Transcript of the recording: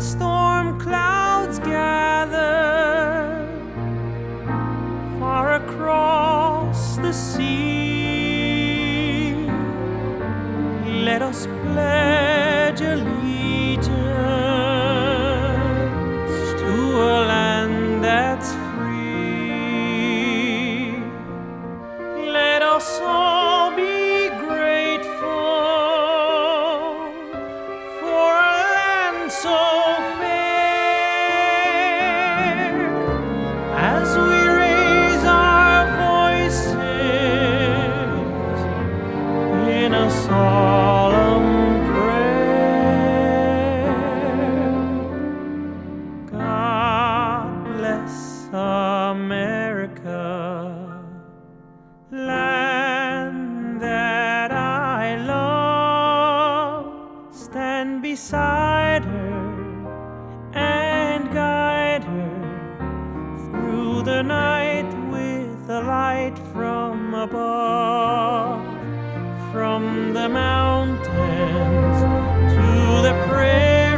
storm clouds gather far across the sea, let us pledge allegiance to a land that's free. Let us all be grateful for a land so fair, as we raise our voices in a solemn prayer. God bless America, land that I love. Stand beside her and guide her through the night with a light from above, from the mountains to the prairies.